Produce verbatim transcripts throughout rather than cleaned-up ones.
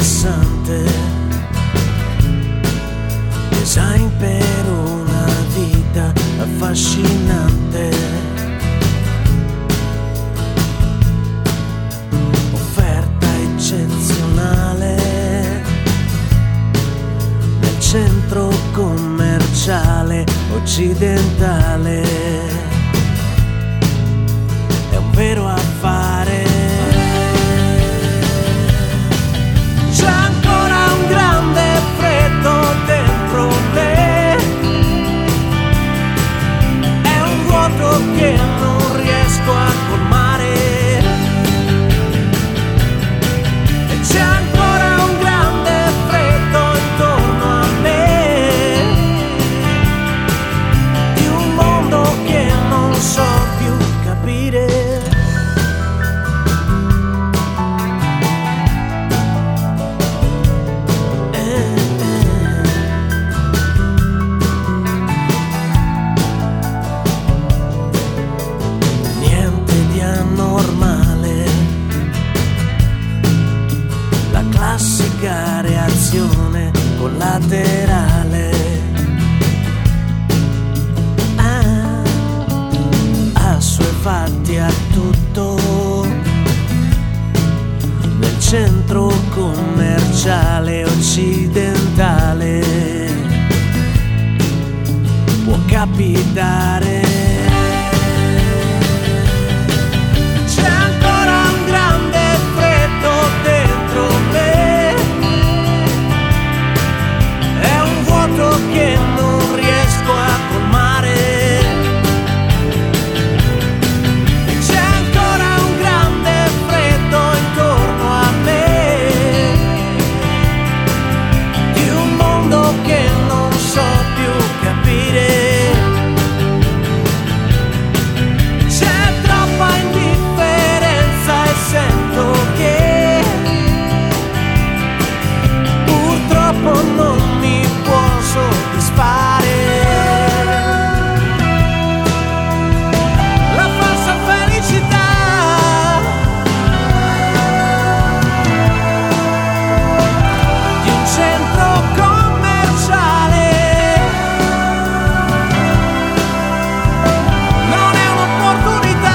rilassante, design per una vita affascinante, offerta eccezionale nel centro commerciale occidentale. È un vero affare. C'è ancora un grande freddo dentro me, è un vuoto che non riesco a colmare, e c'è ancora un grande freddo intorno a me, di un mondo che non so più capire. Classica reazione collaterale, ah, assuefatti a tutto nel centro commerciale occidentale. Può capitare. Che non riesco a colmare, e c'è ancora un grande freddo intorno a me, di un mondo che non so più capire. C'è troppa indifferenza e sento che purtroppo non mi soddisfare. La falsa felicità di un centro commerciale non è un'opportunità.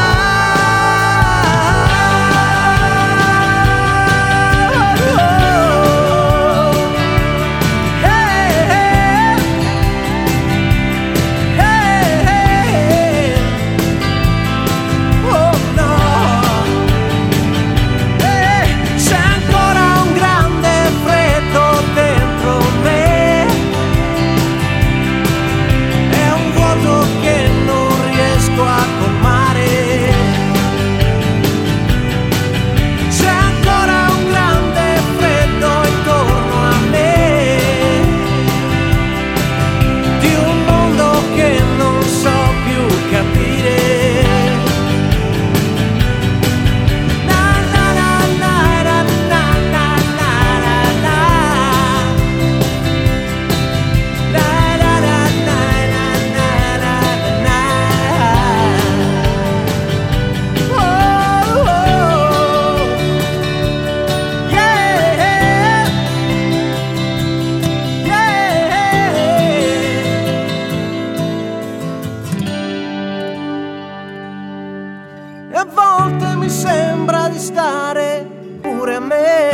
E a volte mi sembra di stare pure a me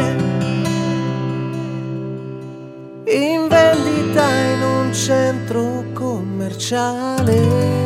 in vendita in un centro commerciale.